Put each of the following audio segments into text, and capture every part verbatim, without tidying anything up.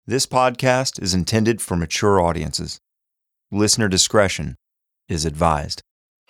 This podcast is intended for mature audiences. Listener discretion is advised.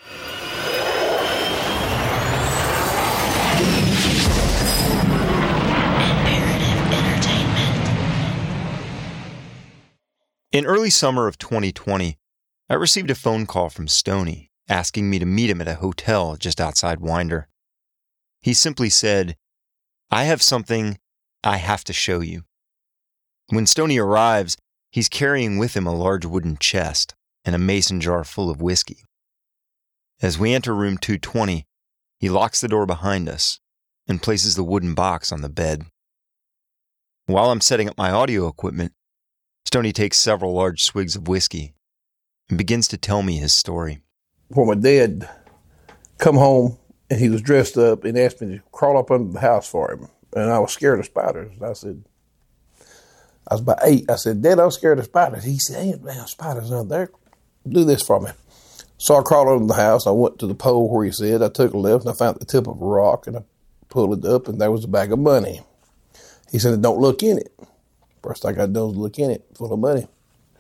In early summer of twenty twenty, I received a phone call from Stoney asking me to meet him at a hotel just outside Winder. He simply said, "I have something I have to show you." When Stoney arrives, he's carrying with him a large wooden chest and a mason jar full of whiskey. As we enter room two twenty, he locks the door behind us and places the wooden box on the bed. While I'm setting up my audio equipment, Stoney takes several large swigs of whiskey and begins to tell me his story. When my dad come home and he was dressed up and asked me to crawl up under the house for him, and I was scared of spiders. I said, I was about eight. I said, "Dad, I'm scared of spiders." He said, "Ain't no spiders out there. Do this for me." So I crawled under the house. I went to the pole where he said. I took a left and I found the tip of a rock and I pulled it up and there was a bag of money. He said, "Don't look in it." First I got to do was look in it, full of money.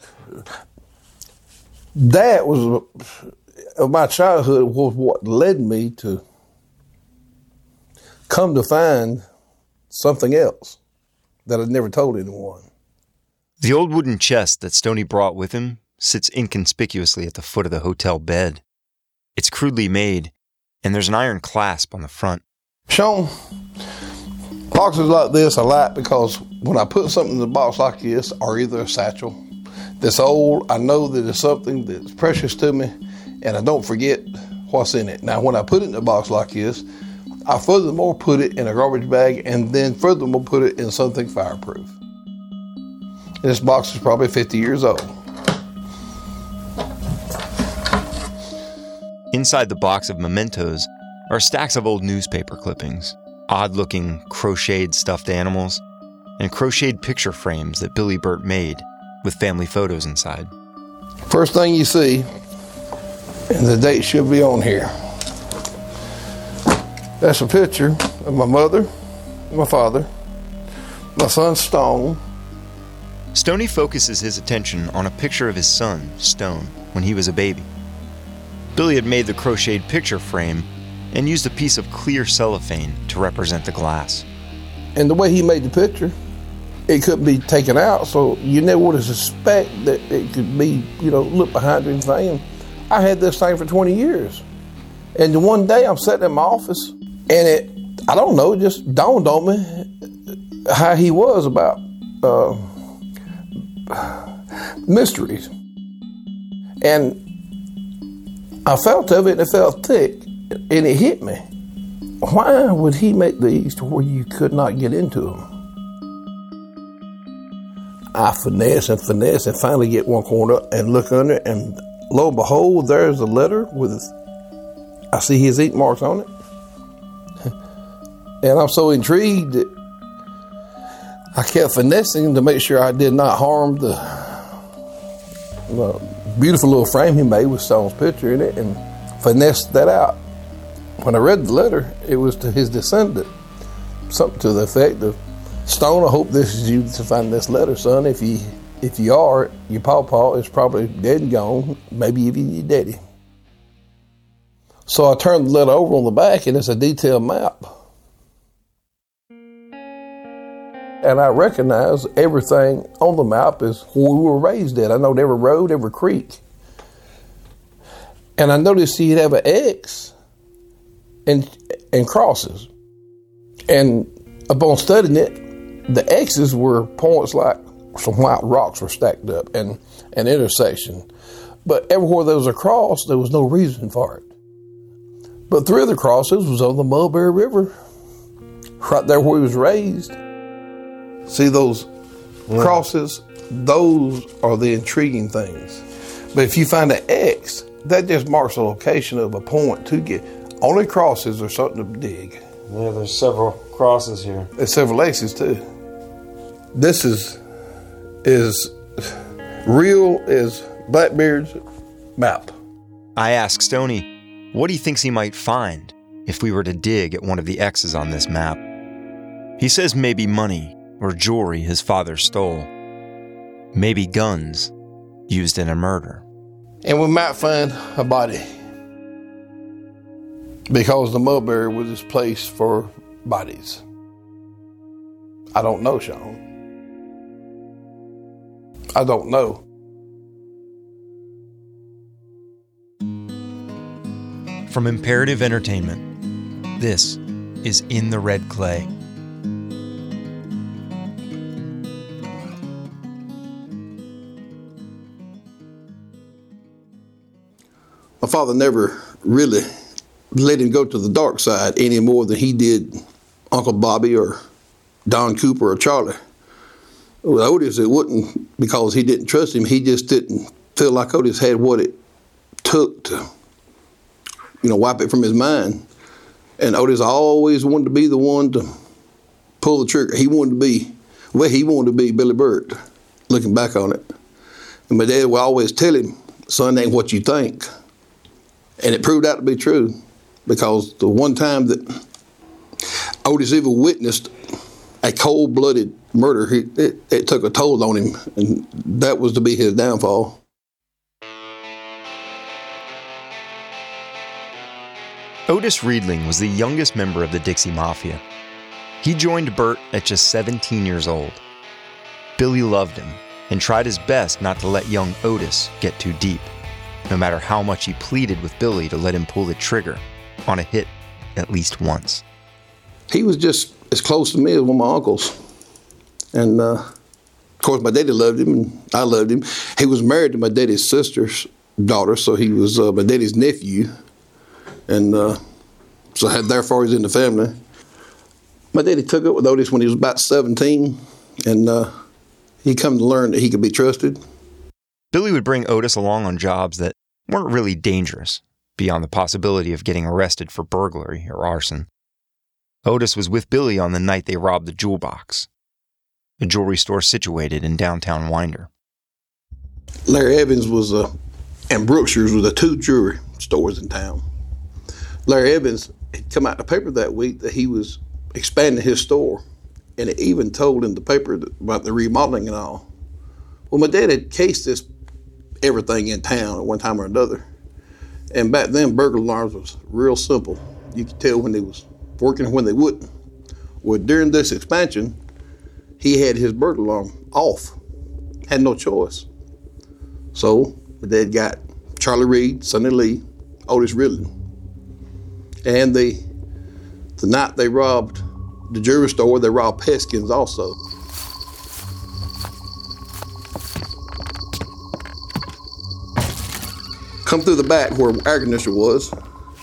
That was, of my childhood, was what led me to come to find something else that I'd never told anyone. The old wooden chest that Stoney brought with him sits inconspicuously at the foot of the hotel bed. It's crudely made, and there's an iron clasp on the front. Sean, boxes like this I like because when I put something in a box like this, or either a satchel that's old, I know that it's something that's precious to me, and I don't forget what's in it. Now, when I put it in a box like this, I furthermore put it in a garbage bag, and then furthermore put it in something fireproof. This box is probably fifty years old. Inside the box of mementos are stacks of old newspaper clippings, odd-looking crocheted stuffed animals, and crocheted picture frames that Billy Burt made with family photos inside. First thing you see, and the date should be on here, that's a picture of my mother, my father, my son Stone. Stoney focuses his attention on a picture of his son, Stone, when he was a baby. Billy had made the crocheted picture frame and used a piece of clear cellophane to represent the glass. And the way he made the picture, it couldn't be taken out, so you never would have suspect that it could be, you know, look behind it and thing. I had this thing for twenty years. And the one day I'm sitting in my office, and it, I don't know, it just dawned on me how he was about uh, mysteries. And I felt of it, and it felt thick, and it hit me. Why would he make these to where you could not get into them? I finesse and finesse and finally get one corner and look under it, and lo and behold, there's a letter with, I see his ink marks on it. And I'm so intrigued that I kept finessing to make sure I did not harm the, the beautiful little frame he made with Stone's picture in it, and finessed that out. When I read the letter, it was to his descendant, something to the effect of, "Stone, I hope this is you to find this letter, son. If you if you are, your pawpaw is probably dead and gone, maybe even your daddy." So I turned the letter over on the back, and it's a detailed map. And I recognize everything on the map is where we were raised at. I know every road, every creek. And I noticed he'd have an X and and crosses. And upon studying it, the X's were points like some white rocks were stacked up and an intersection. But everywhere there was a cross, there was no reason for it. But three of the crosses was on the Mulberry River, right there where he was raised. See those yeah. crosses? Those are the intriguing things. But if you find an X, that just marks the location of a point to get. Only crosses are something to dig. Yeah, there's several crosses here. There's several X's too. This is is real as Blackbeard's map. I ask Stoney what he thinks he might find if we were to dig at one of the X's on this map. He says maybe money or jewelry his father stole. Maybe guns used in a murder. And we might find a body. Because the Mulberry was this place for bodies. I don't know, Sean. I don't know. From Imperative Entertainment, this is In the Red Clay. My father never really let him go to the dark side any more than he did Uncle Bobby or Don Cooper or Charlie. With Otis, it wasn't because he didn't trust him. He just didn't feel like Otis had what it took to, you know, wipe it from his mind. And Otis always wanted to be the one to pull the trigger. He wanted to be, well, he wanted to be Billy Burt, looking back on it. And my dad would always tell him, son, ain't what you think. And it proved out to be true, because the one time that Otis ever witnessed a cold-blooded murder, he, it, it took a toll on him, and that was to be his downfall. Otis Riedling was the youngest member of the Dixie Mafia. He joined Burt at just seventeen years old. Billy loved him and tried his best not to let young Otis get too deep, no matter how much he pleaded with Billy to let him pull the trigger on a hit at least once. He was just as close to me as one of my uncles. And, uh, of course, my daddy loved him, and I loved him. He was married to my daddy's sister's daughter, so he was uh, my daddy's nephew. And uh, so therefore he's in the family. My daddy took up with Otis when he was about seventeen, and uh, he come to learn that he could be trusted. Billy would bring Otis along on jobs that weren't really dangerous, beyond the possibility of getting arrested for burglary or arson. Otis was with Billy on the night they robbed the Jewel Box, a jewelry store situated in downtown Winder. Larry Evans was, uh, and Brookshire's were the two jewelry stores in town. Larry Evans had come out in the paper that week that he was expanding his store, and it even told in the paper about the remodeling and all. Well, my dad had cased this everything in town at one time or another. And back then, burglar alarms was real simple. You could tell when they was working and when they wouldn't. Well, during this expansion, he had his burglar alarm off. Had no choice. So my dad got Charlie Reed, Sonny Lee, Otis Riedling. And the the night they robbed the jewelry store, they robbed Peskin's also. Come through the back where air conditioner was,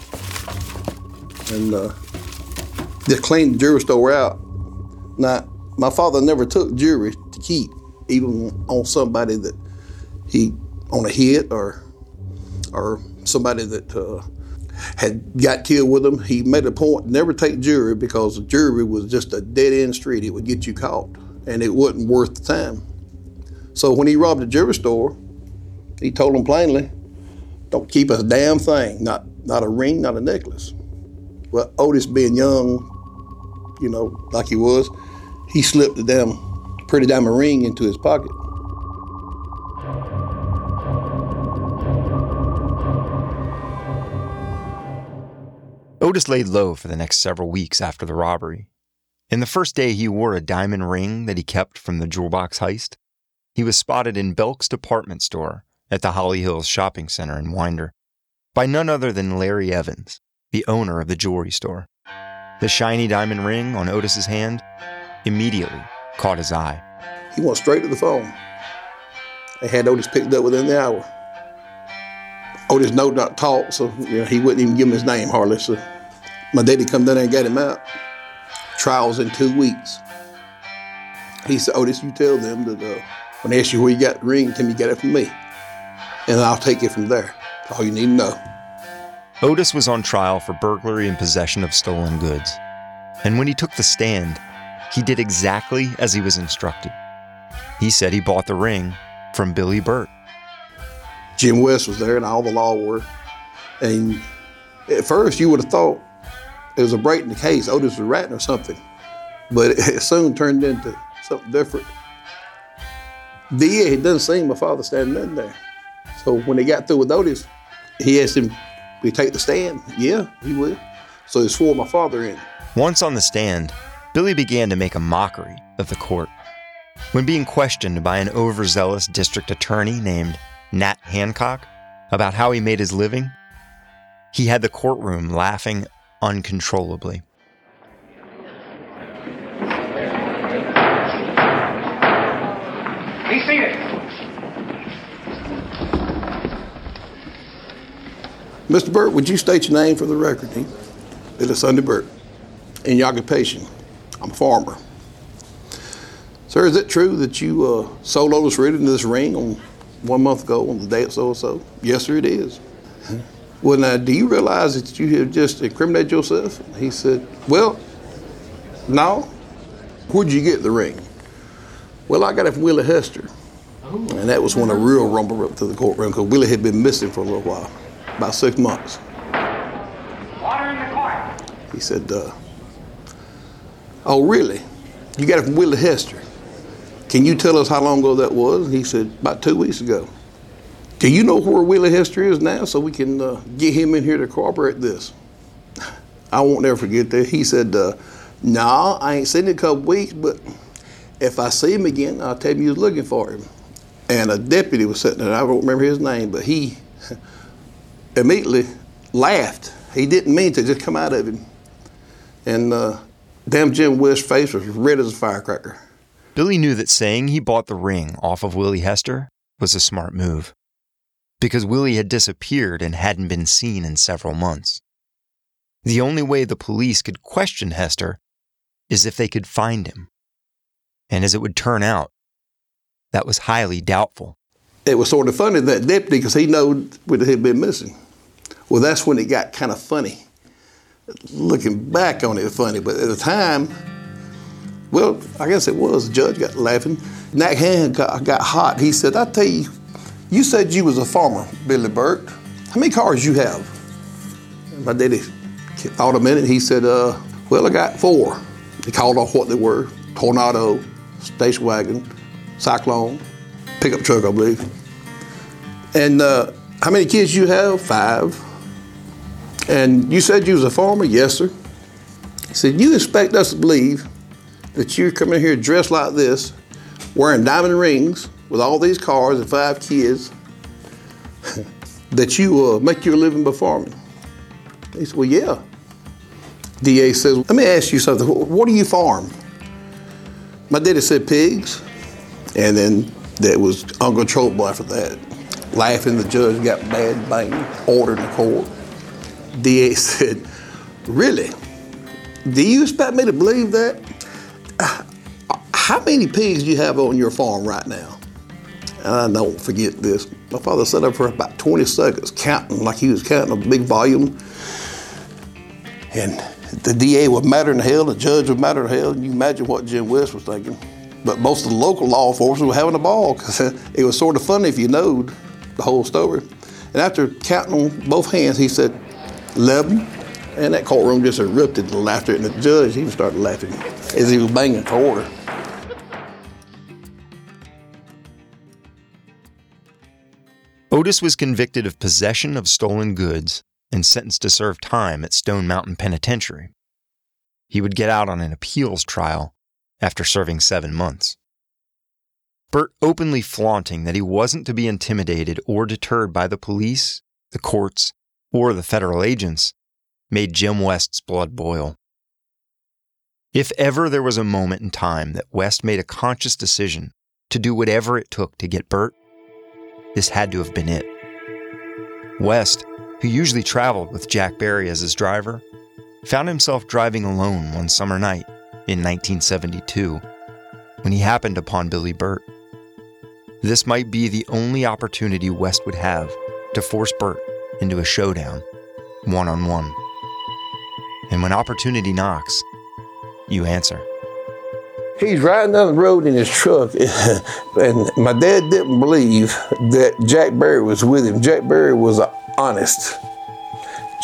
and uh, just cleaned the jewelry store out. Now, my father never took jewelry to keep, even on somebody that he, on a hit or or somebody that uh, had got killed with him. He made a point to never take jewelry because jewelry was just a dead-end street. It would get you caught, and it wasn't worth the time. So when he robbed the jewelry store, he told them plainly, don't keep a damn thing, not not a ring, not a necklace. Well, Otis being young, you know, like he was, he slipped a damn pretty diamond ring into his pocket. Otis laid low for the next several weeks after the robbery. In the first day he wore a diamond ring that he kept from the jewel box heist, he was spotted in Belk's department store at the Holly Hills Shopping Center in Winder by none other than Larry Evans, the owner of the jewelry store. The shiny diamond ring on Otis's hand immediately caught his eye. He went straight to the phone. They had Otis picked up within the hour. Otis know not talk, so you know, he wouldn't even give him his name hardly. So my daddy come down there and got him out. Trials in two weeks. He said, Otis, you tell them that uh, when they ask you where you got the ring, tell me you got it from me. And I'll take it from there. That's all you need to know. Otis was on trial for burglary and possession of stolen goods. And when he took the stand, he did exactly as he was instructed. He said he bought the ring from Billy Burt. Jim West was there and all the law were. And at first you would have thought it was a break in the case. Otis was ratting or something. But it soon turned into something different. D A had done seen my father standing in there. So when they got through with Otis, he asked him, will he take the stand? Yeah, he will. So he swore my father in. Once on the stand, Billy began to make a mockery of the court. When being questioned by an overzealous district attorney named Nat Hancock about how he made his living, he had the courtroom laughing uncontrollably. Be seated. Mister Burt, would you state your name for the record? Billy Sunday Burt. And your occupation? I'm a farmer. Sir, is it true that you uh, sold Otis Reed into this ring on one month ago on the day of so-and-so? Yes, sir, it is. Well, now, do you realize that you have just incriminated yourself? He said, well, no. Where'd you get the ring? Well, I got it from Willie Hester. And that was when a real rumble up to the courtroom, because Willie had been missing for a little while, about six months. Water in the court. He said, uh, oh, really? You got it from Willie Hester. Can you tell us how long ago that was? And he said, about two weeks ago. Do you know where Willie Hester is now so we can uh, get him in here to corroborate this? I won't never forget that. He said, uh, no, nah, I ain't seen him in a couple weeks, but if I see him again, I'll tell him you was looking for him. And a deputy was sitting there, I don't remember his name, but he immediately laughed. He didn't mean to just come out of him. And uh, damn Jim West's face was red as a firecracker. Billy knew that saying he bought the ring off of Willie Hester was a smart move, because Willie had disappeared and hadn't been seen in several months. The only way the police could question Hester is if they could find him. And as it would turn out, that was highly doubtful. It was sort of funny, that deputy, because he knowed what had been missing. Well, that's when it got kind of funny. Looking back on it, funny, but at the time, well, I guess it was. The judge got laughing. Nat Hancock got hot. He said, I tell you, you said you was a farmer, Billy Burt. How many cars you have? My daddy thought a minute. He said, uh, well, I got four. He called off what they were. Tornado, station wagon, Cyclone, pickup truck, I believe. And uh, how many kids you have? Five. And you said you was a farmer? Yes, sir. He said, you expect us to believe that you're coming here dressed like this, wearing diamond rings, with all these cars and five kids, that you uh, make your living by farming? He said, well, yeah. D A says, let me ask you something. What do you farm? My daddy said pigs, and then that was uncontrollable after that. Laughing, the judge got mad, bang, order in the court. D A said, really? Do you expect me to believe that? Uh, how many pigs do you have on your farm right now? And I don't forget this. My father sat up for about twenty seconds counting like he was counting a big volume. And the D A was madder than hell, the judge was madder than hell, and you can imagine what Jim West was thinking. But most of the local law enforcement were having a ball, because it was sort of funny if you knowed the whole story. And after counting on both hands, he said, eleven. And that courtroom just erupted in laughter, and the judge even started laughing as he was banging for order. Otis was convicted of possession of stolen goods and sentenced to serve time at Stone Mountain Penitentiary. He would get out on an appeals trial after serving seven months. Burt openly flaunting that he wasn't to be intimidated or deterred by the police, the courts, or the federal agents made Jim West's blood boil. If ever there was a moment in time that West made a conscious decision to do whatever it took to get Burt, this had to have been it. West, who usually traveled with Jack Barry as his driver, found himself driving alone one summer night in nineteen seventy-two when he happened upon Billy Burt. This might be the only opportunity West would have to force Burt into a showdown, one-on-one. And when opportunity knocks, you answer. He's riding down the road in his truck, and my dad didn't believe that Jack Barry was with him. Jack Barry was honest.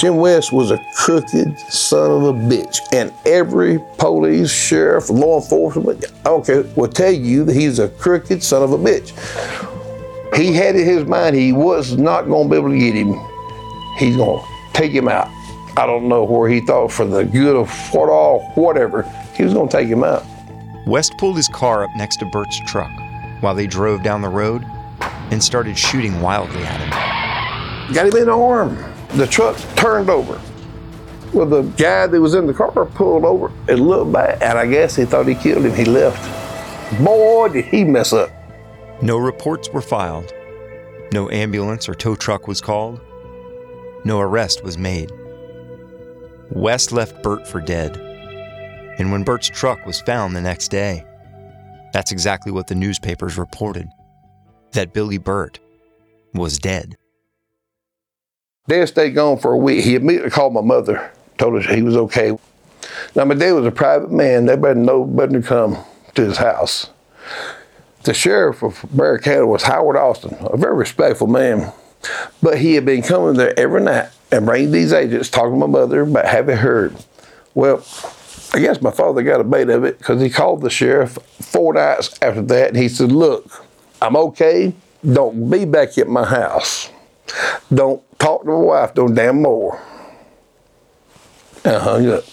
Jim West was a crooked son of a bitch, and every police, sheriff, law enforcement, I don't care, will tell you that he's a crooked son of a bitch. He had in his mind he was not going to be able to get him. He's going to take him out. I don't know where he thought for the good of what all, whatever, he was going to take him out. West pulled his car up next to Bert's truck while they drove down the road and started shooting wildly at him. Got him in the arm. The truck turned over. Well, the guy that was in the car pulled over and looked back, and I guess he thought he killed him. He left. Boy, did he mess up. No reports were filed. No ambulance or tow truck was called. No arrest was made. West left Bert for dead. And when Bert's truck was found the next day, that's exactly what the newspapers reported, that Billy Burt was dead. Dad stayed gone for a week. He immediately called my mother, told her he was okay. Now, my dad was a private man. Everybody knew better to come to his house. The sheriff of Bexar County was Howard Austin, a very respectful man. But he had been coming there every night and bringing these agents, talking to my mother about having heard. Well, I guess my father got a bait of it because he called the sheriff four nights after that, and he said, look, I'm okay. Don't be back at my house. Don't talk to my wife no damn more. And I hung up.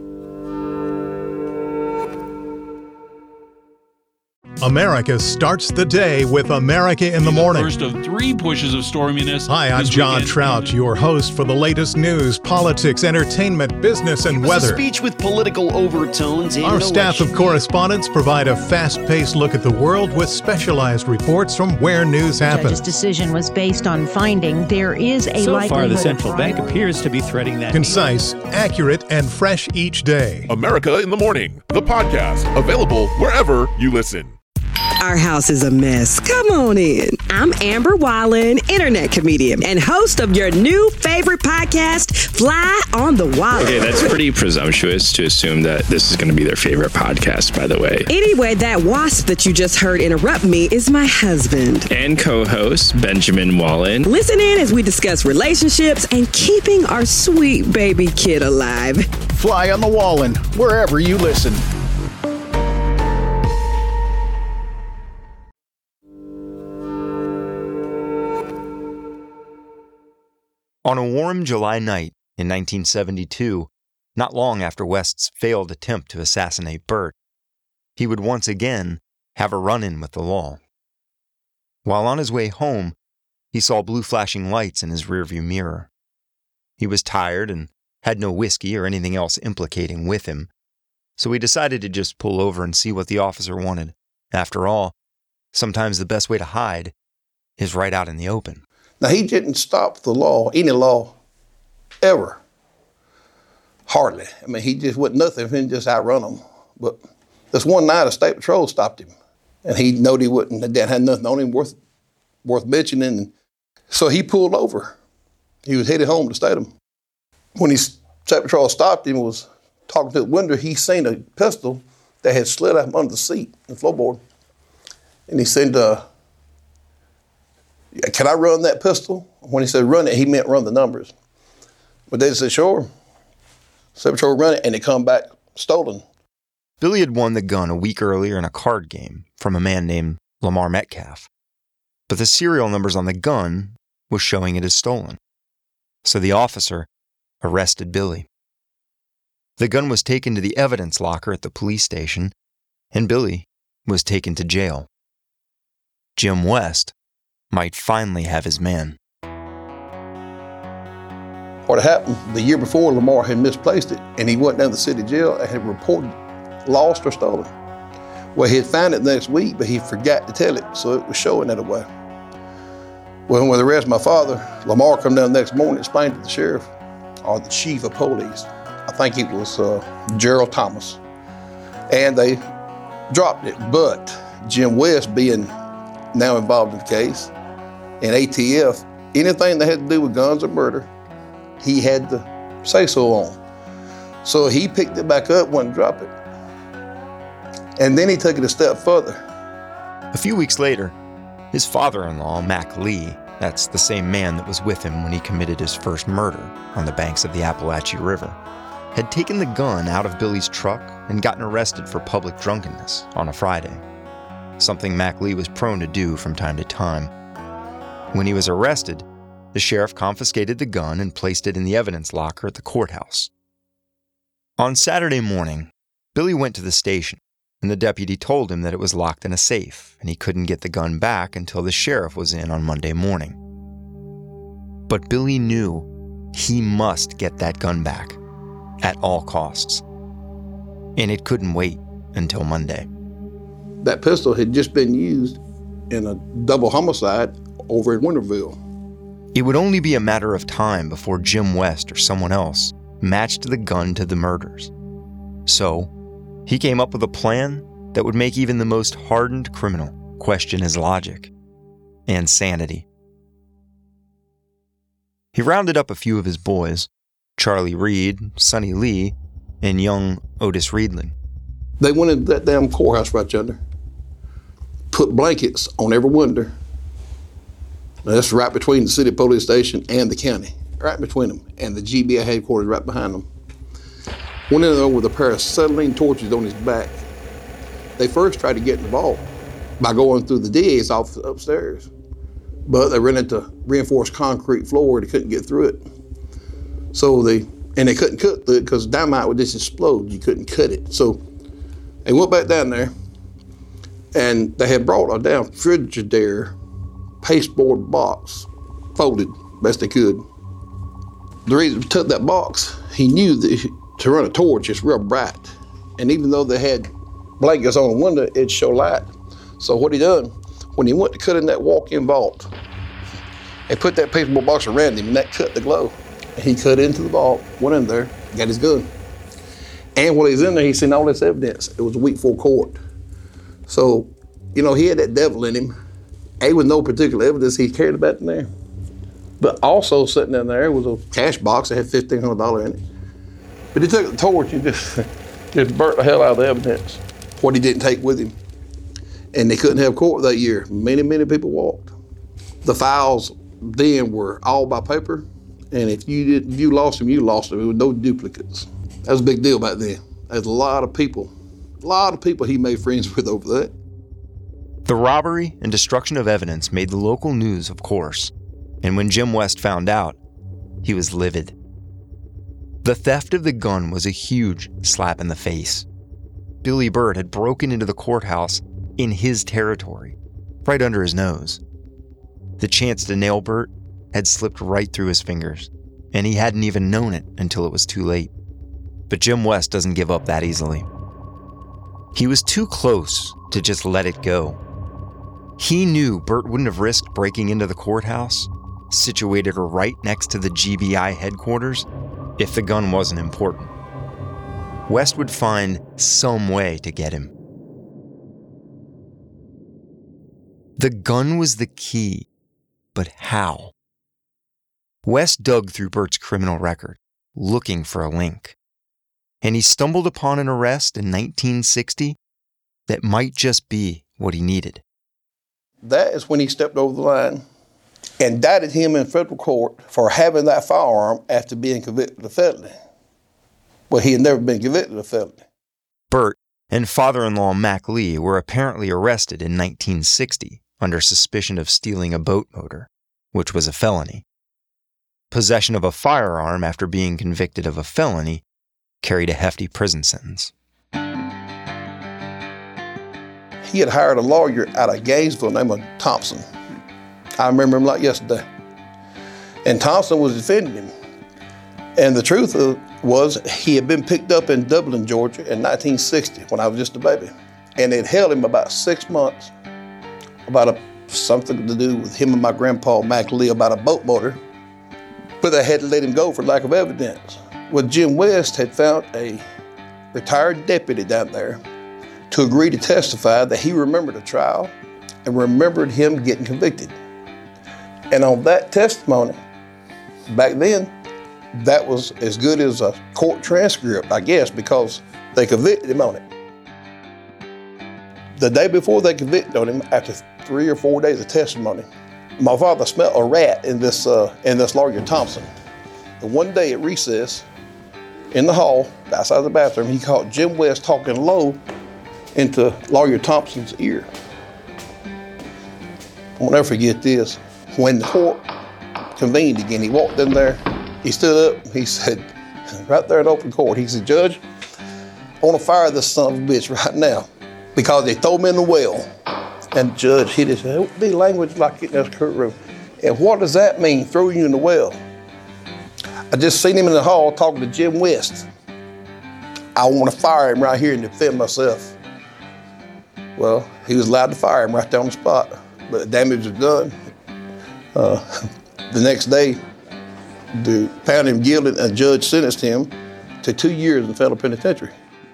America starts the day with America in the Morning. First of three pushes of storminess. Hi, I'm John Trout, your host for the latest news, politics, entertainment, business, and it was weather. A speech with political overtones. And Our staff of correspondents provide a fast-paced look at the world with specialized reports from where news happens. The judge's decision was based on finding there is a so likelihood far, the central of bank bribery. appears to be threading that. Concise, accurate, and fresh each day. America in the Morning, the podcast, available wherever you listen. Our house is a mess. Come on in. I'm Amber Wallen, internet comedian and host of your new favorite podcast, Fly on the Wall. Okay, that's pretty presumptuous to assume that this is going to be their favorite podcast, by the way. Anyway, that wasp that you just heard interrupt me is my husband. And co-host, Benjamin Wallen. Listen in as we discuss relationships and keeping our sweet baby kid alive. Fly on the Wallen, wherever you listen. On a warm July night in nineteen seventy-two, not long after West's failed attempt to assassinate Bert, he would once again have a run-in with the law. While on his way home, he saw blue flashing lights in his rearview mirror. He was tired and had no whiskey or anything else implicating with him, so he decided to just pull over and see what the officer wanted. After all, sometimes the best way to hide is right out in the open. Now, he didn't stop the law, any law, ever. Hardly. I mean, he just wasn't nothing if he just outrun them. But this one night, a state patrol stopped him, and he knew he wouldn't, that had nothing on him worth worth mentioning. So he pulled over. He was headed home to Statham. When he state patrol stopped him and was talking to the window, he seen a pistol that had slid out from under the seat, the floorboard. And he said, uh, can I run that pistol? When he said run it, he meant run the numbers. But they said, sure. State Patrol run it, and it come back stolen. Billy had won the gun a week earlier in a card game from a man named Lamar Metcalf. But the serial numbers on the gun was showing it as stolen. So the officer arrested Billy. The gun was taken to the evidence locker at the police station, and Billy was taken to jail. Jim West might finally have his man. What happened, the year before, Lamar had misplaced it, and he went down to the city jail and had reported lost or stolen. Well, he'd found it the next week, but he forgot to tell it, so it was showing that away. Well, when they arrested my father, Lamar come down the next morning and explained to the sheriff, or the chief of police, I think it was uh, Gerald Thomas, and they dropped it. But Jim West, being now involved in the case, and A T F, anything that had to do with guns or murder, he had to say so on. So he picked it back up, wouldn't drop it. And then he took it a step further. A few weeks later, his father-in-law, Mac Lee, that's the same man that was with him when he committed his first murder on the banks of the Appalachia River, had taken the gun out of Billy's truck and gotten arrested for public drunkenness on a Friday, something Mac Lee was prone to do from time to time. When he was arrested, the sheriff confiscated the gun and placed it in the evidence locker at the courthouse. On Saturday morning, Billy went to the station, and the deputy told him that it was locked in a safe and he couldn't get the gun back until the sheriff was in on Monday morning. But Billy knew he must get that gun back at all costs, and it couldn't wait until Monday. That pistol had just been used in a double homicide over in Winterville. It would only be a matter of time before Jim West or someone else matched the gun to the murders. So, he came up with a plan that would make even the most hardened criminal question his logic and sanity. He rounded up a few of his boys, Charlie Reed, Sonny Lee, and young Otis Reedland. They went into that damn courthouse right yonder, put blankets on every window. Now, that's right between the city police station and the county, right between them, and the G B I headquarters right behind them. Went in there with a pair of acetylene torches on his back. They first tried to get involved by going through the D A's office upstairs, but they ran into reinforced concrete floor and they couldn't get through it. So they, and they couldn't cut through it because dynamite would just explode. You couldn't cut it. So they went back down there, and they had brought a damn Frigidaire pasteboard box, folded best they could. The reason he took that box, he knew that to run a torch, it's real bright. And even though they had blankets on the window, it'd show light. So what he done, when he went to cut in that walk-in vault, they put that pasteboard box around him, and that cut the glow. And he cut into the vault, went in there, got his gun. And while he was in there, he seen all this evidence. It was a week before court. So, you know, he had that devil in him. A, with no particular evidence he cared about in there. But also sitting in there was a cash box that had fifteen hundred dollars in it. But he took the torch and just, just burnt the hell out of the evidence, what he didn't take with him. And they couldn't have court that year. Many, many people walked. The files then were all by paper, and if you did, if you lost them, you lost them. There were no duplicates. That was a big deal back then. There's a lot of people, a lot of people he made friends with over that. The robbery and destruction of evidence made the local news, of course, and when Jim West found out, he was livid. The theft of the gun was a huge slap in the face. Billy Burt had broken into the courthouse in his territory, right under his nose. The chance to nail Burt had slipped right through his fingers, and he hadn't even known it until it was too late. But Jim West doesn't give up that easily. He was too close to just let it go. He knew Burt wouldn't have risked breaking into the courthouse, situated right next to the G B I headquarters, if the gun wasn't important. West would find some way to get him. The gun was the key, but how? West dug through Burt's criminal record, looking for a link. And he stumbled upon an arrest in nineteen sixty that might just be what he needed. That is when he stepped over the line and indicted him in federal court for having that firearm after being convicted of felony. Well, he had never been convicted of felony. Burt and father-in-law Mac Lee were apparently arrested in nineteen sixty under suspicion of stealing a boat motor, which was a felony. Possession of a firearm after being convicted of a felony carried a hefty prison sentence. He had hired a lawyer out of Gainesville named Thompson. I remember him like yesterday. And Thompson was defending him. And the truth was he had been picked up in Dublin, Georgia in nineteen sixty when I was just a baby. And it held him about six months about a, something to do with him and my grandpa, Mac Lee, about a boat motor. But they had to let him go for lack of evidence. Well, Jim West had found a retired deputy down there to agree to testify that he remembered a trial and remembered him getting convicted. And on that testimony, back then, that was as good as a court transcript, I guess, because they convicted him on it. The day before they convicted on him, after three or four days of testimony, My father smelled a rat in this uh, in this Lawyer Thompson. And one day at recess, in the hall, outside the bathroom, he caught Jim West talking low into Lawyer Thompson's ear. I'll never forget this. When the court convened again, he walked in there, he stood up, he said, right there in open court, he said, "Judge, I want to fire this son of a bitch right now because they throw me in the well." And the judge, he just said, "It would be language like in this courtroom." And what does that mean, throw you in the well? I just seen him in the hall talking to Jim West. I want to fire him right here and defend myself. Well, he was allowed to fire him right there on the spot, but the damage was done. Uh, the next day, they found him guilty, and a judge sentenced him to two years in federal penitentiary.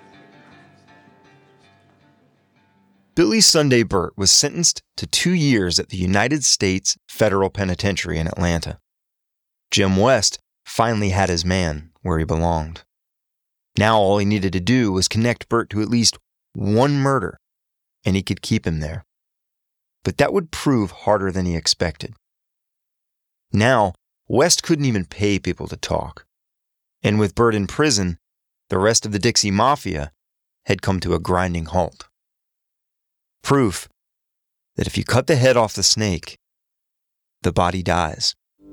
Billy Sunday Burt was sentenced to two years at the United States Federal Penitentiary in Atlanta. Jim West finally had his man where he belonged. Now all he needed to do was connect Burt to at least one murder, and he could keep him there. But that would prove harder than he expected. Now, West couldn't even pay people to talk. And with Burt in prison, the rest of the Dixie Mafia had come to a grinding halt. Proof that if you cut the head off the snake, the body dies.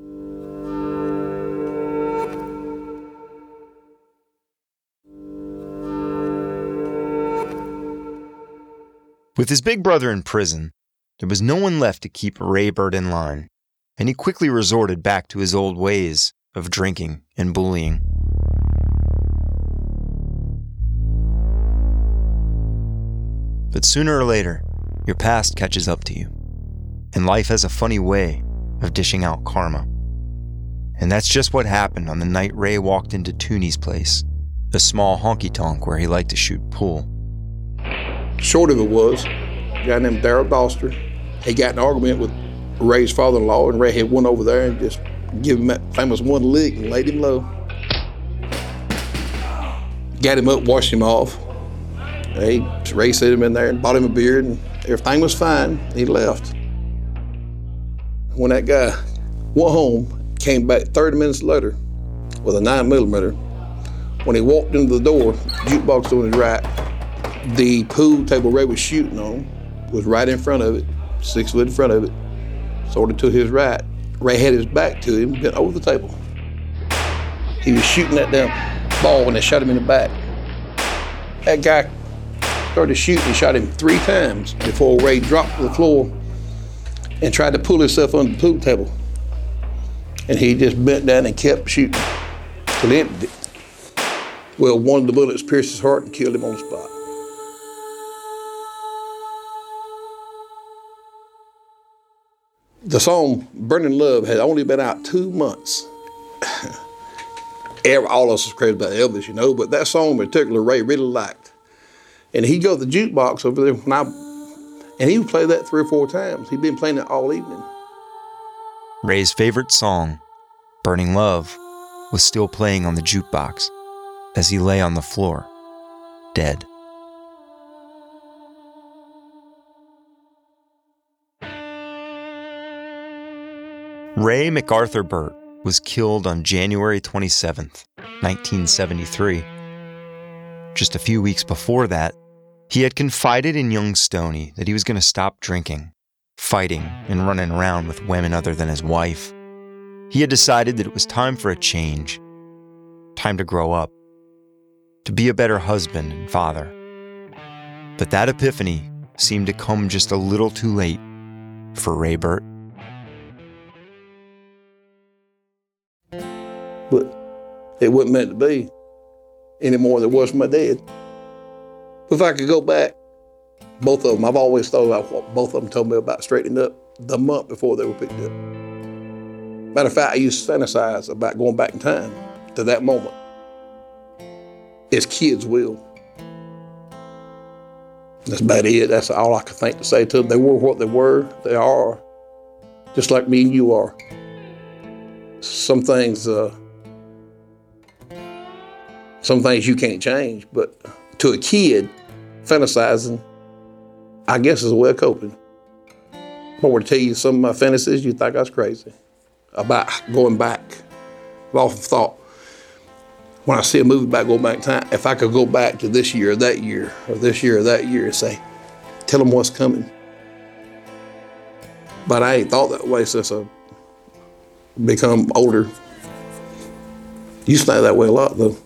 With his big brother in prison, there was no one left to keep Ray Burt in line, and he quickly resorted back to his old ways of drinking and bullying. But sooner or later, your past catches up to you, and life has a funny way of dishing out karma. And that's just what happened on the night Ray walked into Tooney's place, a small honky-tonk where he liked to shoot pool. Short of it was, a guy named Darrell Doster, he got in an argument with Ray's father-in-law, and Ray had went over there and just give him that famous one lick and laid him low. Got him up, washed him off. Hey, Ray set him in there and bought him a beer, and everything was fine. He left. When that guy went home, came back thirty minutes later with a nine millimeter. When he walked into the door, jukebox on his right, the pool table Ray was shooting on was right in front of it, six foot in front of it, sort of to his right. Ray had his back to him, bent over the table. He was shooting that damn ball when they shot him in the back. That guy started shooting. He shot him three times before Ray dropped to the floor and tried to pull himself under the pool table. And he just bent down and kept shooting till he emptied it. Well, one of the bullets pierced his heart and killed him on the spot. The song Burning Love had only been out two months. All of us was crazy about Elvis, you know, but that song in particular Ray really liked. And he'd go to the jukebox over there when I, and he would play that three or four times. He'd been playing it all evening. Ray's favorite song, Burning Love, was still playing on the jukebox as he lay on the floor, dead. Ray MacArthur Burt was killed on January twenty-seventh, nineteen seventy-three. Just a few weeks before that, he had confided in young Stoney that he was going to stop drinking, fighting, and running around with women other than his wife. He had decided that it was time for a change, time to grow up, to be a better husband and father. But that epiphany seemed to come just a little too late for Ray Burt. But it wasn't meant to be any more than it was for my dad. If I could go back, both of them, I've always thought about what both of them told me about straightening up the month before they were picked up. Matter of fact, I used to fantasize about going back in time to that moment, as kids will. That's about it. That's all I could think to say to them. They were what they were. They are, just like me and you are. Some things, uh, some things you can't change, but to a kid, fantasizing, I guess, is a way of coping. If I were to tell you some of my fantasies, you'd think I was crazy about going back. I've often thought, when I see a movie about going back in time, if I could go back to this year or that year, or this year or that year and say, tell them what's coming. But I ain't thought that way since I've become older. Used to think that way a lot, though.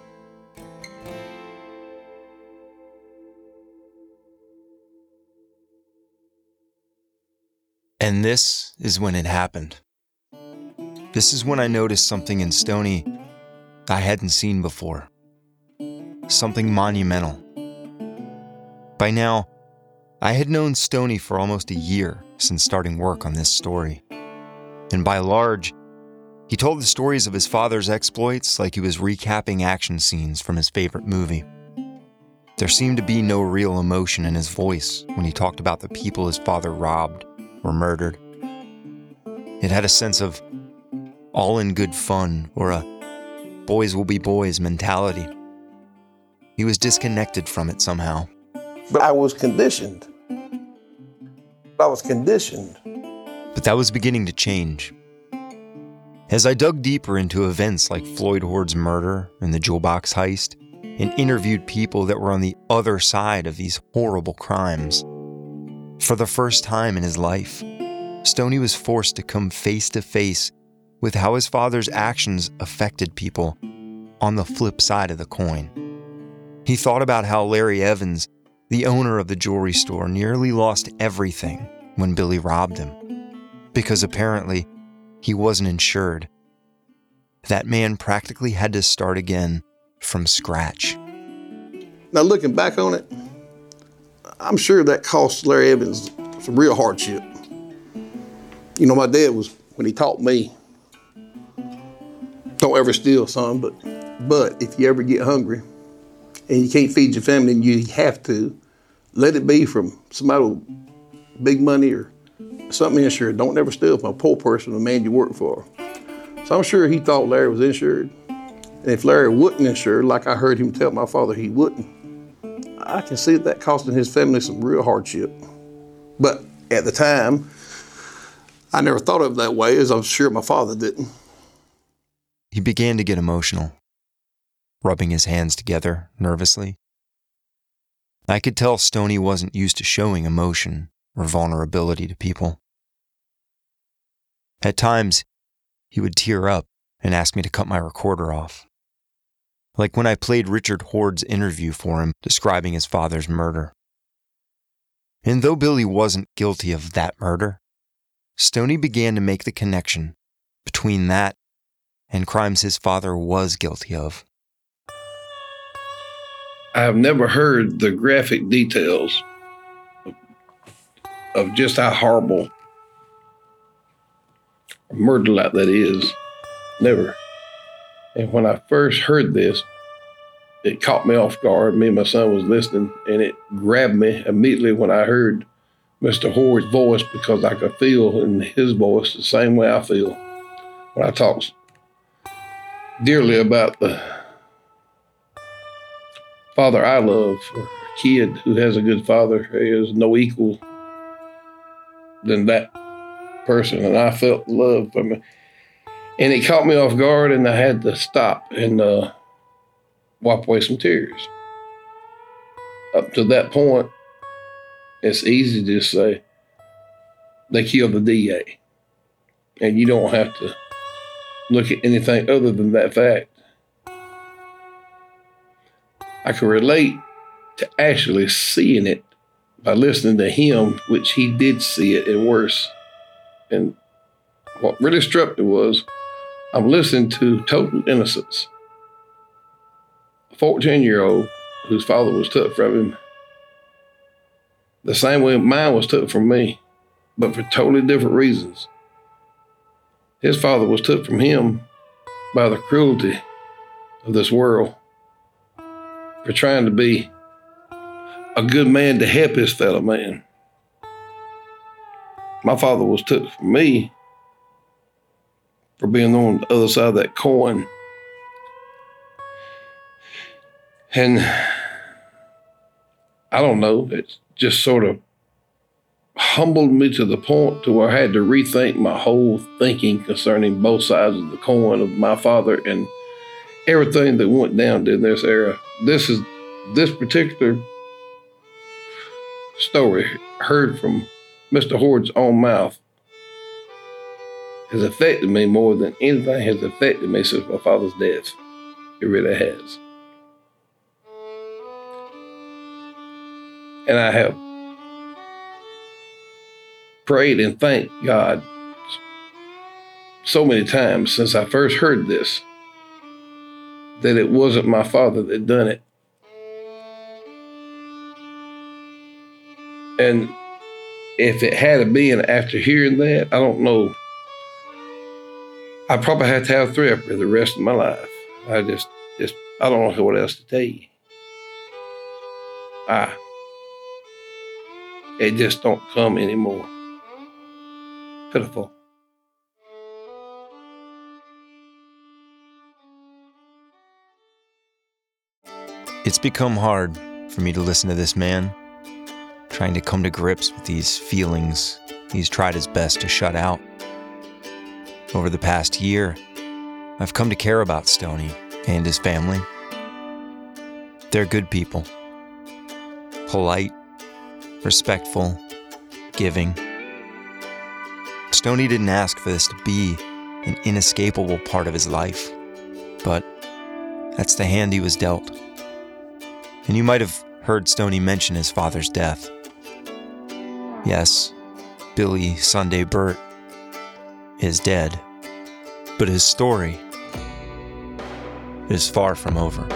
And this is when it happened. This is when I noticed something in Stoney I hadn't seen before. Something monumental. By now, I had known Stoney for almost a year since starting work on this story. And by large, he told the stories of his father's exploits like he was recapping action scenes from his favorite movie. There seemed to be no real emotion in his voice when he talked about the people his father robbed or murdered. It had a sense of all in good fun or a boys will be boys mentality. He was disconnected from it somehow. But I was conditioned. I was conditioned. But that was beginning to change. As I dug deeper into events like Floyd Horde's murder and the jewel box heist, and interviewed people that were on the other side of these horrible crimes, for the first time in his life, Stoney was forced to come face to face with how his father's actions affected people on the flip side of the coin. He thought about how Larry Evans, the owner of the jewelry store, nearly lost everything when Billy robbed him, because apparently he wasn't insured. That man practically had to start again from scratch. Now looking back on it, I'm sure that cost Larry Evans some real hardship. You know, my dad was, when he taught me, don't ever steal, son, but but if you ever get hungry and you can't feed your family and you have to, let it be from somebody with big money or something insured. Don't ever steal from a poor person, a man you work for. So I'm sure he thought Larry was insured. And if Larry wasn't insured, like I heard him tell my father he wouldn't, I can see that costing his family some real hardship. But at the time, I never thought of it that way, as I'm sure my father didn't. He began to get emotional, rubbing his hands together nervously. I could tell Stoney wasn't used to showing emotion or vulnerability to people. At times, he would tear up and ask me to cut my recorder off. Like when I played Richard Horde's interview for him describing his father's murder. And though Billy wasn't guilty of that murder, Stoney began to make the connection between that and crimes his father was guilty of. I have never heard the graphic details of just how horrible a murder like that is. Never. And when I first heard this, it caught me off guard. Me and my son was listening, and it grabbed me immediately when I heard Mister Horde's voice, because I could feel in his voice the same way I feel when I talk dearly about the father I love, or a kid who has a good father. There is no equal than that person, and I felt love from him. And it caught me off guard, and I had to stop and uh, wipe away some tears. Up to that point, it's easy to just say, they killed the D A. And you don't have to look at anything other than that fact. I can relate to actually seeing it by listening to him, which he did see it and worse. And what really struck me was, I'm listening to total innocence. A fourteen-year-old whose father was took from him, the same way mine was took from me, but for totally different reasons. His father was took from him by the cruelty of this world, for trying to be a good man to help his fellow man. My father was took from me for being on the other side of that coin. And I don't know, it just sort of humbled me to the point to where I had to rethink my whole thinking concerning both sides of the coin of my father and everything that went down during this era. This is this particular story, heard from Mister Hord's own mouth, has affected me more than anything has affected me since my father's death. It really has. And I have prayed and thanked God so many times since I first heard this, that it wasn't my father that done it. And if it had been after hearing that, I don't know. I probably have to have therapy the rest of my life. I just, just, I don't know what else to tell you. I, it just don't come anymore. Pitiful. It's become hard for me to listen to this man, trying to come to grips with these feelings he's tried his best to shut out. Over the past year, I've come to care about Stoney and his family. They're good people. Polite, respectful, giving. Stoney didn't ask for this to be an inescapable part of his life, but that's the hand he was dealt. And you might have heard Stoney mention his father's death. Yes, Billy Sunday Burt is dead, but his story is far from over.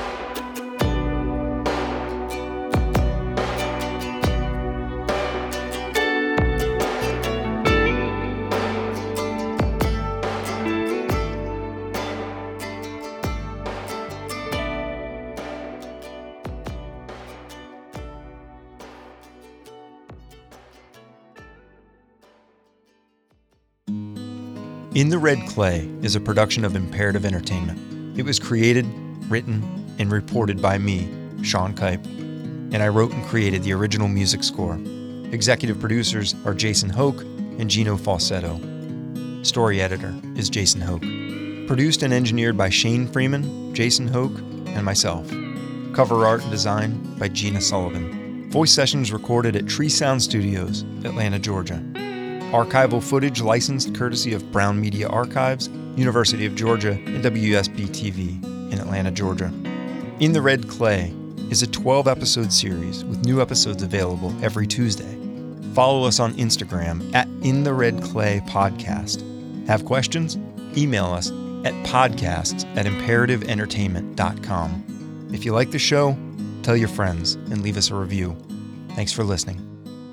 In the Red Clay is a production of Imperative Entertainment. It was created, written, and reported by me, Sean Kipe, and I wrote and created the original music score. Executive producers are Jason Hoke and Gino Falsetto. Story editor is Jason Hoke. Produced and engineered by Shane Freeman, Jason Hoke, and myself. Cover art and design by Gina Sullivan. Voice sessions recorded at Tree Sound Studios, Atlanta, Georgia. Archival footage licensed courtesy of Brown Media Archives, University of Georgia, and W S B T V in Atlanta, Georgia. In the Red Clay is a twelve-episode series with new episodes available every Tuesday. Follow us on Instagram at In the Red Clay Podcast. Have questions? Email us at podcasts at imperative entertainment dot com. If you like the show, tell your friends and leave us a review. Thanks for listening.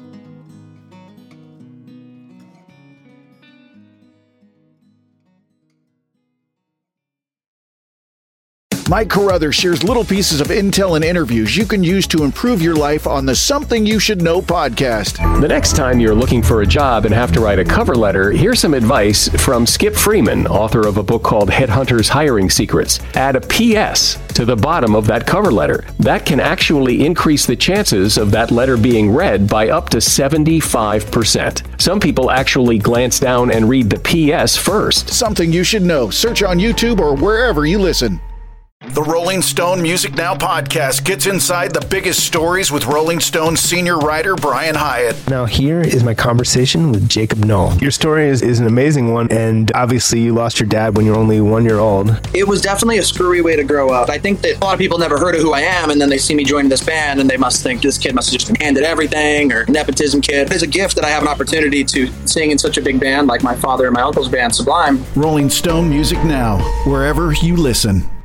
Mike Carruthers shares little pieces of intel and interviews you can use to improve your life on the Something You Should Know podcast. The next time you're looking for a job and have to write a cover letter, here's some advice from Skip Freeman, author of a book called Headhunters Hiring Secrets. Add a P S to the bottom of that cover letter. That can actually increase the chances of that letter being read by up to seventy-five percent. Some people actually glance down and read the P S first. Something You Should Know. Search on YouTube or wherever you listen. The Rolling Stone Music Now podcast gets inside the biggest stories with Rolling Stone senior writer Brian Hyatt. Now here is my conversation with Jacob Knoll. Your story is, is an amazing one, and obviously you lost your dad when you were only one year old. It was definitely a screwy way to grow up. I think that a lot of people never heard of who I am, and then they see me joining this band, and they must think this kid must have just been handed everything, or nepotism kid. It's a gift that I have an opportunity to sing in such a big band like my father and my uncle's band, Sublime. Rolling Stone Music Now, wherever you listen.